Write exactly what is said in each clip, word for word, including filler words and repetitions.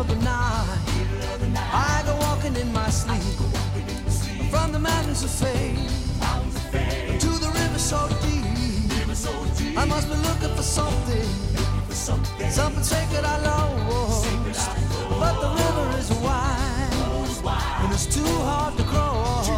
of the night, I go walking in my sleep, from the mountains of fame to the river so deep. I must be looking for something, something sacred I lost, but the river is wide and it's too hard to cross.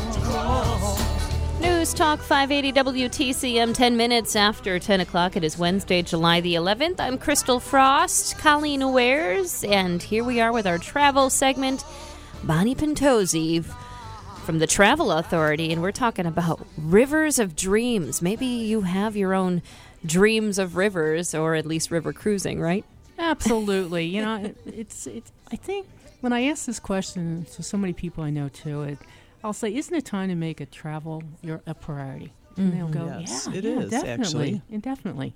News Talk five eighty W T C M, ten minutes after ten o'clock. It is Wednesday, July the eleventh. I'm Crystal Frost, Colleen Wares, and here we are with our travel segment. Bonnie Pentozzi from the Travel Authority, and we're talking about rivers of dreams. Maybe you have your own dreams of rivers, or at least river cruising, right? Absolutely. You know, it, it's it's. I think when I ask this question to so many people I know too, it, I'll say, "Isn't it time to make a travel your a priority?" And they'll go, Yes, "Yeah, it yeah, is, definitely, actually. and definitely."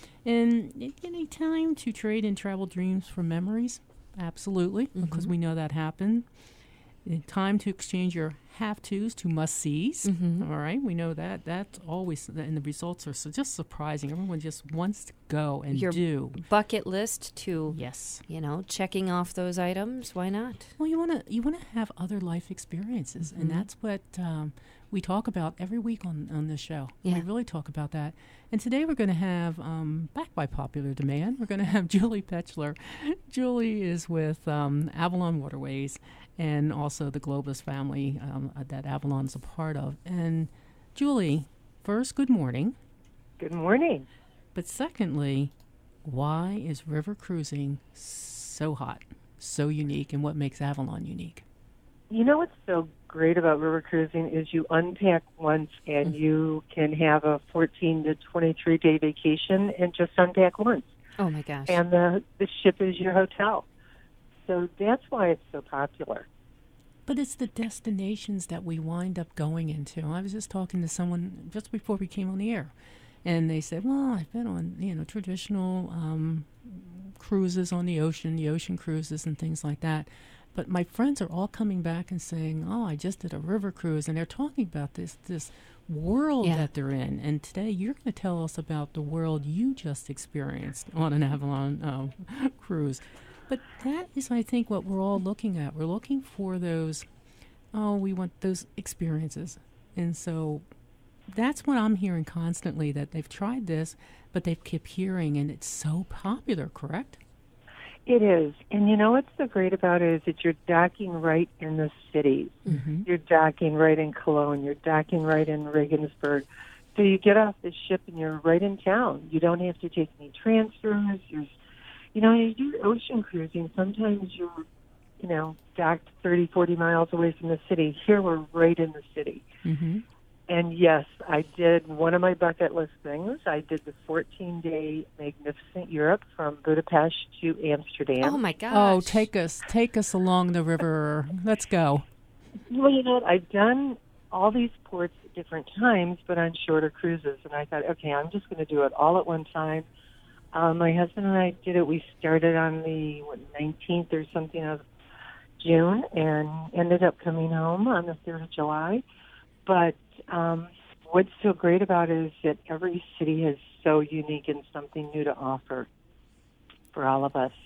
And any time to trade in travel dreams for memories, absolutely, mm-hmm. because we know that happened. Time to exchange your have-tos to must-sees. Mm-hmm. All right, we know that. That's always, and the results are so just surprising. Everyone just wants to go and your do. Bucket list to, yes, you know, checking off those items. Why not? Well, you want to you want to have other life experiences, mm-hmm. and that's what um, we talk about every week on, on this show. Yeah. We really talk about that. And today we're going to have, um, back by popular demand, we're going to have Julie Petchler. Julie is with um, Avalon Waterways, and also the Globus family um, that Avalon's a part of. And Julie, first, good morning. Good morning. But secondly, why is river cruising so hot, so unique, and what makes Avalon unique? You know what's so great about river cruising is you unpack once and mm-hmm. you can have a fourteen to twenty-three day vacation and just unpack once. Oh, my gosh. And the, the ship is your hotel. So that's why it's so popular. But it's the destinations that we wind up going into. I was just talking to someone just before we came on the air, and they said, well, I've been on, you know, traditional um, cruises on the ocean, the ocean cruises and things like that. But my friends are all coming back and saying, oh, I just did a river cruise, and they're talking about this this world yeah. that they're in. And today you're going to tell us about the world you just experienced on an Avalon uh, cruise. But that is, I think, what we're all looking at. We're looking for those, oh, we want those experiences. And so that's what I'm hearing constantly, that they've tried this, but they've kept hearing, and it's so popular, correct? It is. And you know what's so great about it is that you're docking right in the cities. Mm-hmm. You're docking right in Cologne. You're docking right in Regensburg. So you get off the ship and you're right in town. You don't have to take any transfers. You're You know, you do ocean cruising, sometimes you're, you know, docked thirty, forty miles away from the city. Here we're right in the city. Mm-hmm. And yes, I did one of my bucket list things. I did the fourteen-day Magnificent Europe from Budapest to Amsterdam. Oh, my gosh. Oh, take us, take us along the river. Let's go. Well, you know what? I've done all these ports at different times, but on shorter cruises. And I thought, okay, I'm just going to do it all at one time. Um, my husband and I did it. We started on the what, nineteenth or something of June and ended up coming home on the third of July. But um, what's so great about it is that every city is so unique and something new to offer for all of us.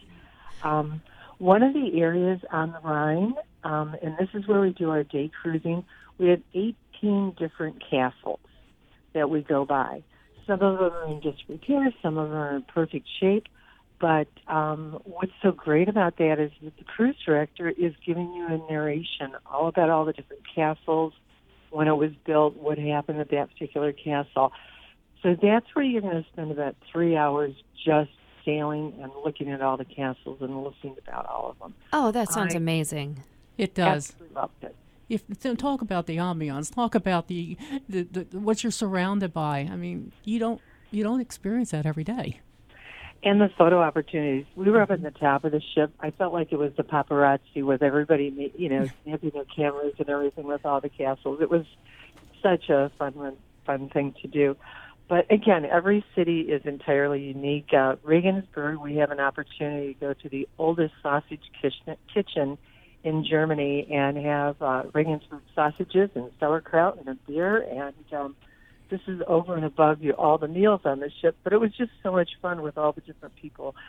Um, one of the areas on the Rhine, um, and this is where we do our day cruising, we have eighteen different castles that we go by. Some of them are in disrepair, some of them are in perfect shape. But um, what's so great about that is that the cruise director is giving you a narration all about all the different castles, when it was built, what happened at that particular castle. So that's where you're going to spend about three hours just sailing and looking at all the castles and listening about all of them. Oh, that sounds I amazing. It does. Absolutely loved it. If so talk about the ambiance, talk about the, the, the what you're surrounded by. I mean, you don't you don't experience that every day. And the photo opportunities. We were up at the top of the ship. I felt like it was the paparazzi with everybody, you know, snapping their cameras and everything with all the castles. It was such a fun, fun thing to do. But again, every city is entirely unique. Uh, Regensburg, we have an opportunity to go to the oldest sausage kitchen, kitchen in Germany and have uh, Regensburg sausages and sauerkraut and a beer. And um, this is over and above you, all the meals on the ship. But it was just so much fun with all the different people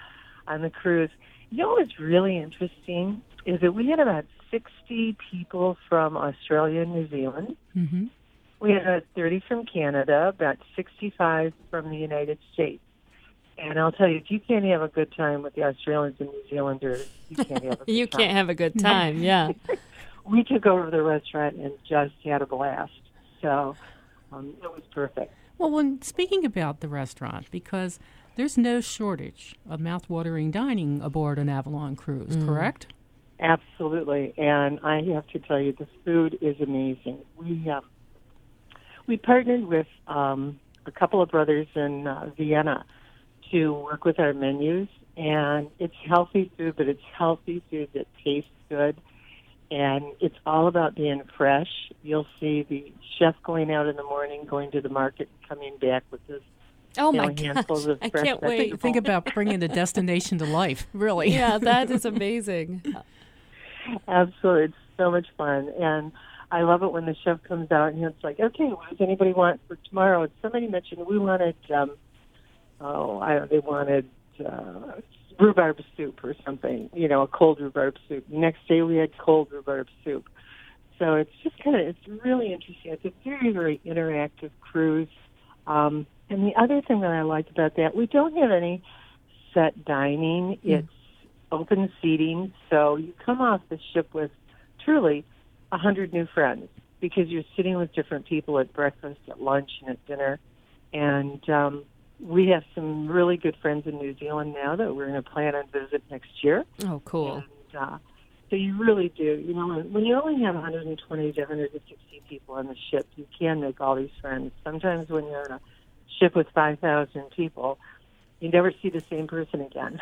on the cruise. You know what's really interesting is that we had about sixty people from Australia and New Zealand. Mm-hmm. We had about thirty from Canada, about sixty-five from the United States. And I'll tell you, if you can't have a good time with the Australians and New Zealanders, you can't have a good You time. can't have a good time, yeah. We took over the restaurant and just had a blast. So um, it was perfect. Well, when speaking about the restaurant, because there's no shortage of mouth-watering dining aboard an Avalon cruise, Mm. correct? Absolutely. And I have to tell you, the food is amazing. We um, we partnered with um, a couple of brothers in uh, Vienna to work with our menus, and it's healthy food, but it's healthy food that tastes good, and it's all about being fresh. You'll see the chef going out in the morning, going to the market, and coming back with this Oh, you know, my gosh. handfuls of I fresh can't wait. vegetables. Think about bringing the destination to life, really. Yeah, that is amazing. Absolutely. It's so much fun. And I love it when the chef comes out and it's like, okay, what does anybody want for tomorrow? And somebody mentioned we wanted, um, oh, I don't, they wanted uh, rhubarb soup or something, you know, a cold rhubarb soup. Next day we had cold rhubarb soup. So it's just kind of, it's really interesting. It's a very, very interactive cruise. Um, and the other thing that I like about that, we don't have any set dining. It's open seating. So you come off the ship with truly a hundred new friends because you're sitting with different people at breakfast, at lunch, and at dinner. And um, we have some really good friends in New Zealand now that we're going to plan on visit next year. Oh, cool. And, uh, so you really do. You know, when, when you only have one hundred twenty to one hundred sixty people on the ship, you can make all these friends. Sometimes when you're on a ship with five thousand people, you never see the same person again.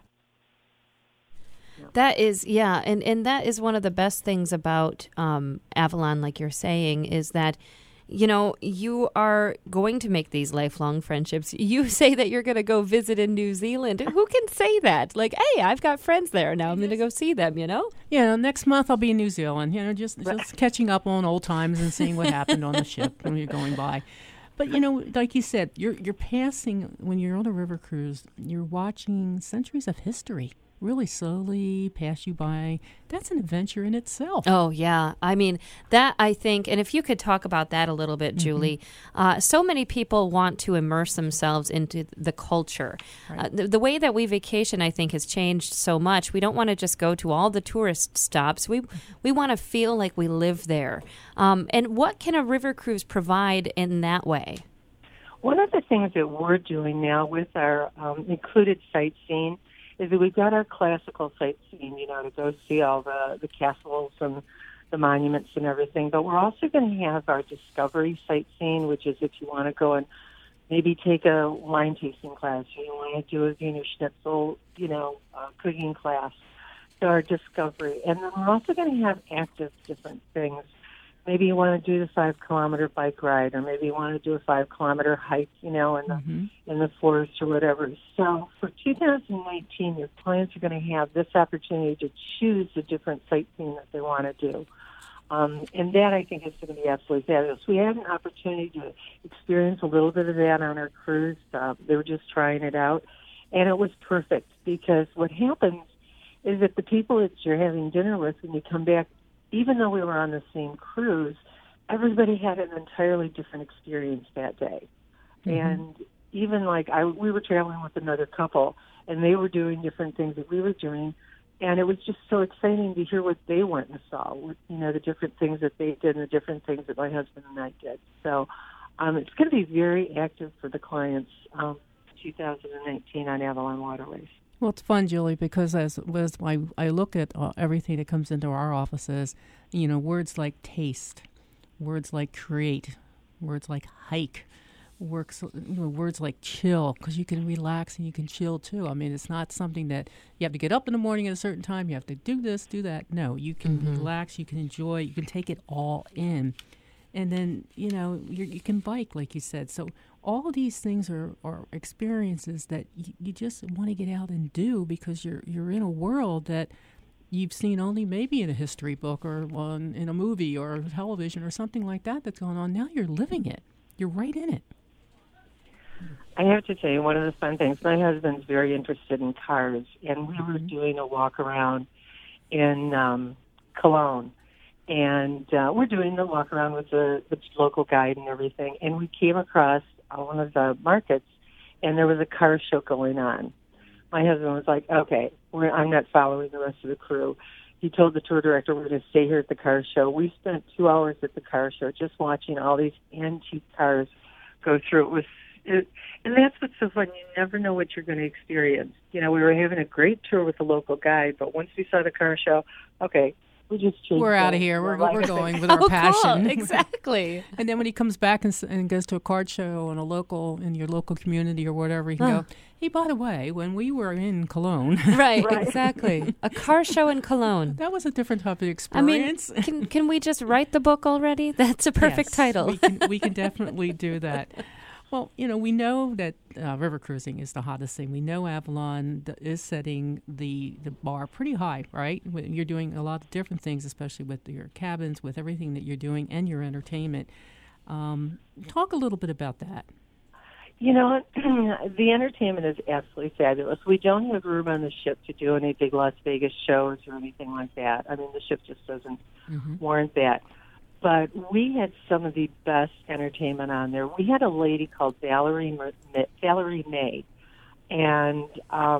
That is, yeah, and, and that is one of the best things about um, Avalon, like you're saying, is that, you know, you are going to make these lifelong friendships. You say that you're going to go visit in New Zealand. Who can say that? Like, hey, I've got friends there. Now I'm going to go see them, you know? Yeah, next month I'll be in New Zealand, you know, just, just catching up on old times and seeing what happened on the ship when you're going by. But, you know, like you said, you're you're passing, when you're on a river cruise, you're watching centuries of history really slowly pass you by. That's an adventure in itself. Oh, yeah. I mean, that I think, and if you could talk about that a little bit, Julie, mm-hmm. uh, so many people want to immerse themselves into the culture. Right. Uh, the, the way that we vacation, I think, has changed so much. We don't want to just go to all the tourist stops. We we want to feel like we live there. Um, and what can a river cruise provide in that way? One of the things that we're doing now with our um, included sightseeing is that we've got our classical sightseeing, you know, to go see all the, the castles and the monuments and everything. But we're also going to have our discovery sightseeing, which is if you want to go and maybe take a wine tasting class or you want to do a Wiener Schnitzel, you know, uh, cooking class. So our discovery. And then we're also going to have active different things. Maybe you want to do the five-kilometer bike ride, or maybe you want to do a five-kilometer hike, you know, in the mm-hmm. in the forest or whatever. So for two thousand nineteen, your clients are going to have this opportunity to choose the different sightseeing that they want to do. Um, and that, I think, is going to be absolutely fabulous. We had an opportunity to experience a little bit of that on our cruise. Uh, they were just trying it out, and it was perfect because what happens is that the people that you're having dinner with when you come back, even though we were on the same cruise, everybody had an entirely different experience that day. Mm-hmm. And even like I, we were traveling with another couple, and they were doing different things that we were doing, and it was just so exciting to hear what they went and saw, what, you know, the different things that they did and the different things that my husband and I did. So um, it's going to be very active for the clients um, two thousand nineteen on Avalon Waterways. Well, it's fun, Julie, because as, as I, I look at uh, everything that comes into our offices, you know, words like taste, words like create, words like hike, works, you know, words like chill, because you can relax and you can chill too. I mean, it's not something that you have to get up in the morning at a certain time, you have to do this, do that. No, you can mm-hmm. relax, you can enjoy, you can take it all in. And then, you know, you you can bike, like you said. So all of these things are, are experiences that you, you just want to get out and do because you're you're in a world that you've seen only maybe in a history book or on, in a movie or television or something like that that's going on. Now you're living it. You're right in it. I have to tell you, one of the fun things, my husband's very interested in cars, and we were doing a walk around in um, Cologne. And uh, we're doing the walk around with the, the local guide and everything. And we came across uh, one of the markets, and there was a car show going on. My husband was like, okay, we're, I'm not following the rest of the crew. He told the tour director, we're going to stay here at the car show. We spent two hours at the car show just watching all these antique cars go through. It was, it, and that's what's so fun. You never know what you're going to experience. You know, we were having a great tour with the local guide, but once we saw the car show, okay, we just changed. We're out of things. here. We're, Like we're I going said, with our Oh, passion. cool. Exactly. And then when he comes back and, s- and goes to a card show in a local, in your local community or whatever, he can Huh. go, hey, by the way, when we were in Cologne, Right, Right. exactly. A car show in Cologne. that was a different type of I mean, experience. can can we just write the book already? That's a perfect Yes, title. We can, we can definitely do that. Well, you know, we know that uh, river cruising is the hottest thing. We know Avalon th- is setting the, the bar pretty high, right? When you're doing a lot of different things, especially with your cabins, with everything that you're doing and your entertainment. Um, talk a little bit about that. You know, the entertainment is absolutely fabulous. We don't have room on the ship to do any big Las Vegas shows or anything like that. I mean, the ship just doesn't Mm-hmm. warrant that. But we had some of the best entertainment on there. We had a lady called Valerie Mer- Valerie May, and um,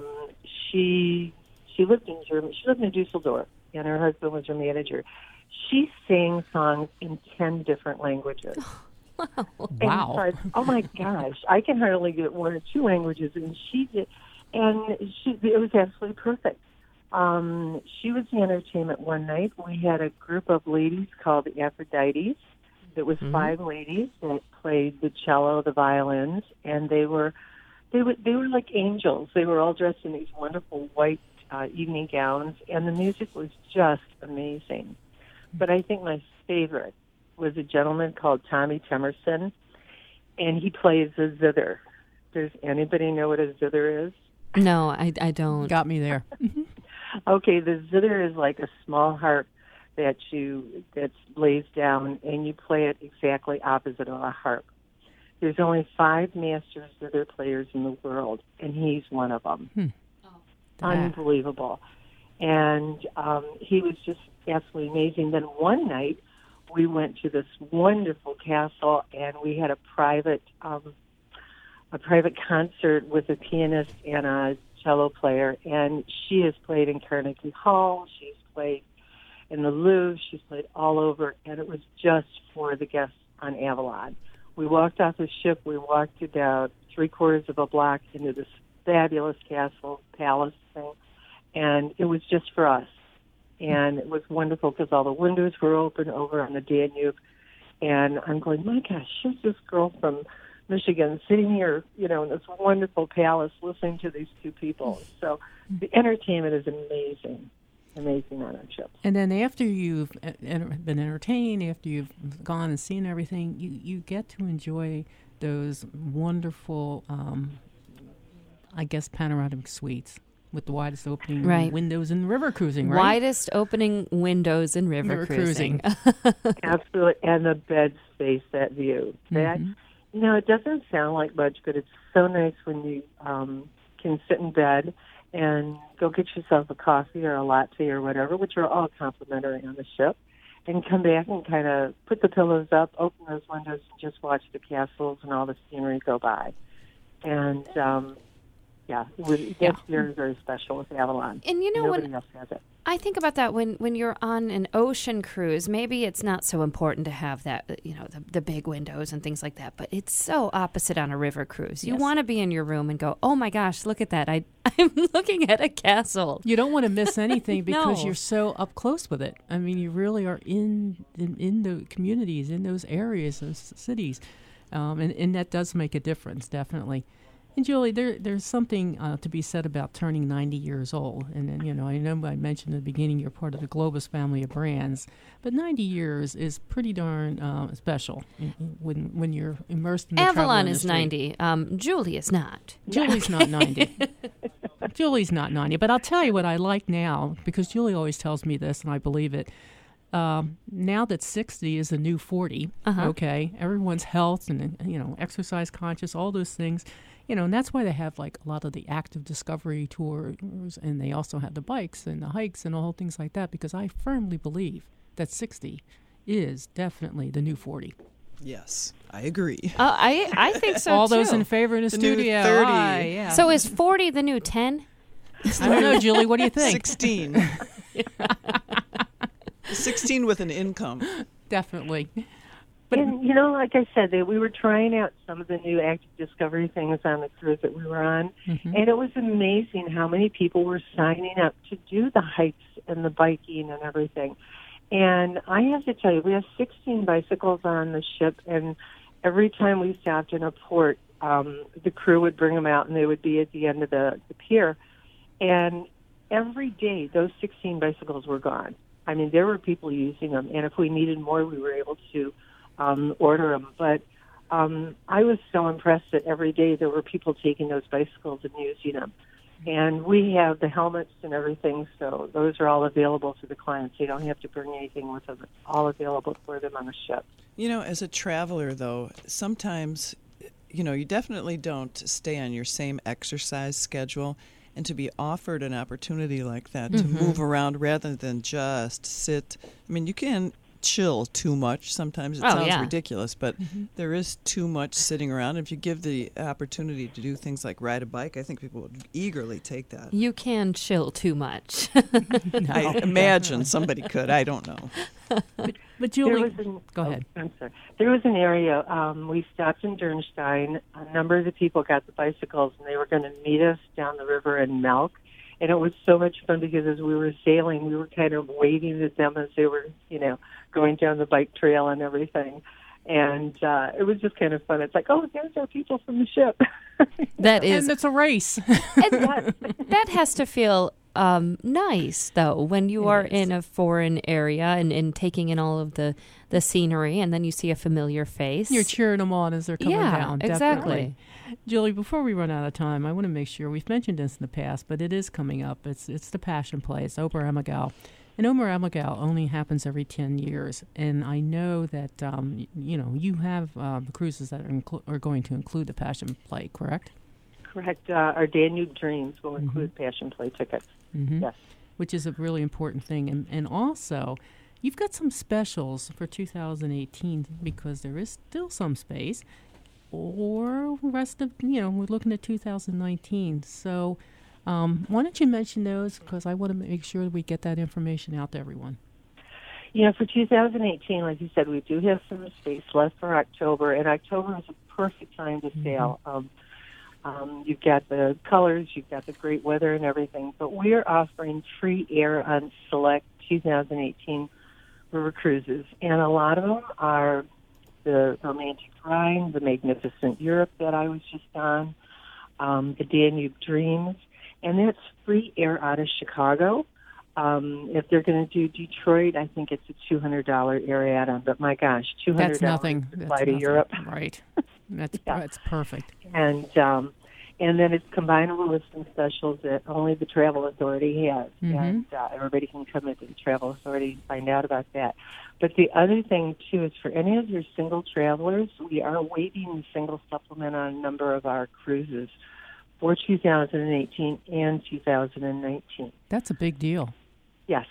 she she lived in Germany. She lived in Dusseldorf, and her husband was her manager. She sang songs in ten different languages. And Wow. so I- oh my gosh, I can hardly get one or two languages, and she did, and she it was absolutely perfect. Um, she was the entertainment one night. We had a group of ladies called the Aphrodites. It was Mhm. five ladies that played the cello, the violins, and they were they were they were like angels. They were all dressed in these wonderful white uh, evening gowns, and the music was just amazing. But I think my favorite was a gentleman called Tommy Temerson, and he plays the zither. Does anybody know what a zither is? No, I, I don't. Got me there. Okay, the zither is like a small harp that you that lays down, and you play it exactly opposite of a harp. There's only five master zither players in the world, and he's one of them. Hmm. Unbelievable. And um, he was just absolutely amazing. Then one night, we went to this wonderful castle, and we had a private um, a private concert with a pianist and a cello player. And she has played in Carnegie Hall. She's played in the Louvre. She's played all over, and it was just for the guests on Avalon. We walked off the ship. We walked about three quarters of a block into this fabulous castle palace thing, and it was just for us. And it was wonderful because all the windows were open over on the Danube. And I'm going, my gosh, here's this girl from Michigan sitting here, you know, in this wonderful palace listening to these two people. So the entertainment is amazing, amazing on our ship. And then after you've uh, enter- been entertained, after you've gone and seen everything, you, you get to enjoy those wonderful, um, I guess, panoramic suites with the widest opening Right. windows in river cruising, right? Widest opening windows in river, River cruising. Absolutely. And the beds face that view. That, Mhm. you know, it doesn't sound like much, but it's so nice when you um, can sit in bed and go get yourself a coffee or a latte or whatever, which are all complimentary on the ship, and come back and kind of put the pillows up, open those windows, and just watch the castles and all the scenery go by. And, um, yeah, it was, that's Yeah. very, very special with Avalon. And you know, Nobody when else has it. I think about that when, when you're on an ocean cruise, maybe it's not so important to have that, you know, the, the big windows and things like that, but it's so opposite on a river cruise. You Yes. want to be in your room and go, oh my gosh, look at that. I, I'm looking at a castle. You don't want to miss anything because No. you're so up close with it. I mean, you really are in in, in the communities, in those areas, those cities, um, and, and that does make a difference, definitely. And Julie, there there's something uh, to be said about turning ninety years old. And, and, you know, I know I mentioned at the beginning you're part of the Globus family of brands, but ninety years is pretty darn uh, special when when you're immersed in the travel Avalon is industry. ninety. Um, Julie is not. Julie's not ninety. Julie's not ninety. But I'll tell you what I like now, because Julie always tells me this, and I believe it. um, now that sixty is the new forty, Uh-huh. okay, everyone's health and, you know, exercise conscious, all those things, you know, and that's why they have like a lot of the active discovery tours, and they also have the bikes and the hikes and all things like that, because I firmly believe that sixty is definitely the new forty. Yes, I agree. Oh, I I think so all too. those in favor in the, The new studio. thirty. Aye, yeah. So is forty the new ten? I don't know, Julie, what do you think? sixteen. sixteen with an income. Definitely. But And, you know, like I said, they, we were trying out some of the new active discovery things on the cruise that we were on, Mhm. and it was amazing how many people were signing up to do the hikes and the biking and everything. And I have to tell you, we have sixteen bicycles on the ship, and every time we stopped in a port, um, the crew would bring them out, and they would be at the end of the, the pier. And every day, those sixteen bicycles were gone. I mean, there were people using them, and if we needed more, we were able to um, order them. But um, I was so impressed that every day there were people taking those bicycles and using them. And we have the helmets and everything, so those are all available to the clients. They don't have to bring anything with them. It's all available for them on the ship. You know, as a traveler, though, sometimes, you know, you definitely don't stay on your same exercise schedule. And to be offered an opportunity like that to Mm-hmm. move around rather than just sit. I mean, you can chill too much. Sometimes it Oh, sounds yeah. ridiculous, but there is too much sitting around. If you give the opportunity to do things like ride a bike, I think people would eagerly take that. You can chill too much. I imagine somebody could. I don't know. but There Julie, was an, go ahead. Oh, I'm sorry. There was an area, um, we stopped in Dernstein. A number of the people got the bicycles, and they were going to meet us down the river in Melk. And it was so much fun because as we were sailing, we were kind of waving at them as they were, you know, going down the bike trail and everything. And uh, it was just kind of fun. It's like, oh, there's our people from the ship. That is, And it's a race. and that has to feel um, nice, though, when you It are is. in a foreign area and, and taking in all of the, the scenery, and then you see a familiar face. You're cheering them on as they're coming Yeah, down. exactly. Definitely. Julie, before we run out of time, I want to make sure, we've mentioned this in the past, but it is coming up. It's it's the Passion Play. It's Ober Ammergau. And Ober Ammergau only happens every ten years. And I know that, um, y- you know, you have um, cruises that are, inclu- are going to include the Passion Play, correct? Correct. Uh, our Danube Dreams will include Passion Play tickets. Mm-hmm. Yes. Which is a really important thing. And, and also, you've got some specials for two thousand eighteen because there is still some space. Or rest of, you know, we're looking at two thousand nineteen. So um, why don't you mention those? Because I want to make sure that we get that information out to everyone. You know, for two thousand eighteen, like you said, we do have some space left for October, and October is a perfect time to sail. Um, um, you've got the colors, you've got the great weather and everything, but we are offering free air on select two thousand eighteen river cruises, and a lot of them are the Romantic Rhine, the Magnificent Europe that I was just on, um, the Danube Dreams, and that's free air out of Chicago. Um, if they're going to do Detroit, I think it's a two hundred dollars air add-on. But my gosh, two hundred dollars That's nothing. to That's fly to nothing. Europe. Right. That's, Yeah. that's perfect. And um, and then it's combinable with some specials that only the Travel Authority has. Mhm. And uh, everybody can come into the Travel Authority and find out about that. But the other thing, too, is for any of your single travelers, we are waiving the single supplement on a number of our cruises for two thousand eighteen and two thousand nineteen. That's a big deal. Yes.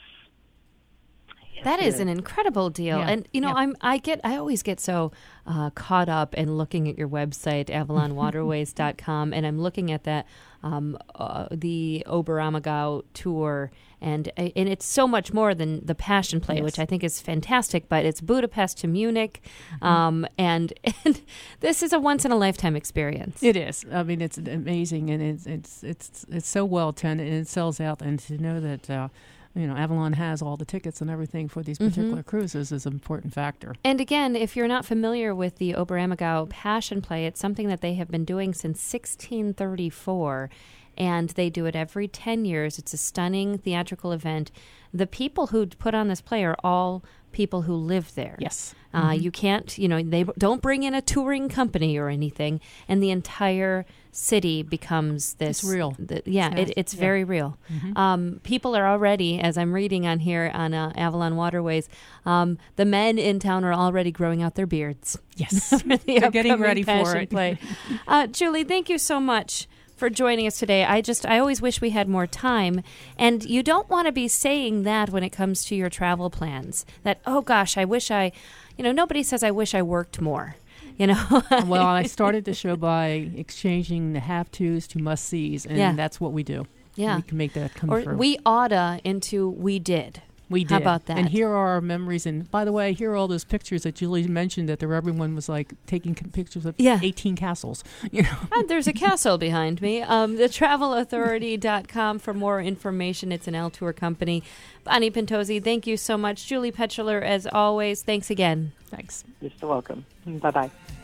That Yes, is it an incredible deal, Yeah. and you know, Yeah. I'm I get I always get so uh, caught up in looking at your website avalon waterways dot com, and I'm looking at that um, uh, the Ober Ammergau tour, and uh, and it's so much more than the Passion Play, Yes. which I think is fantastic. But it's Budapest to Munich, um, and and this is a once in a lifetime experience. It is. I mean, it's amazing, and it's it's it's it's so well attended, and it sells out. And to know that uh, you know Avalon has all the tickets and everything for these particular cruises is an important factor. And again, if you're not familiar with the Ober Ammergau Passion Play, it's something that they have been doing since sixteen thirty-four, and they do it every ten years. It's a stunning theatrical event. The people who put on this play are all people who live there. Yes. Uh, you can't, you know, they don't bring in a touring company or anything, and the entire city becomes this. It's real. The, yeah, It's- it, it's yeah. very real. Um, people are already, as I'm reading on here on uh, Avalon Waterways, um, the men in town are already growing out their beards. Yes. for the They're getting upcoming ready for Passion it. Play. Uh, Julie, thank you so much for joining us today. I just, I always wish we had more time. And you don't want to be saying that when it comes to your travel plans. That, oh gosh, I wish I, you know, nobody says I wish I worked more. You know, Well, I started the show by exchanging the have-tos to must-sees, and Yeah. that's what we do. Yeah. We can make that come or through. we oughta into we did. We did. How about that? And here are our memories. And by the way, here are all those pictures that Julie mentioned that there everyone was like taking c- pictures of Yeah. eighteen castles. You know. And there's a castle behind me. Um, the travel authority dot com for more information. It's an L Tour company. Bonnie Pentozzi, thank you so much. Julie Petcheler, as always, thanks again. Thanks. You're so welcome. Bye bye.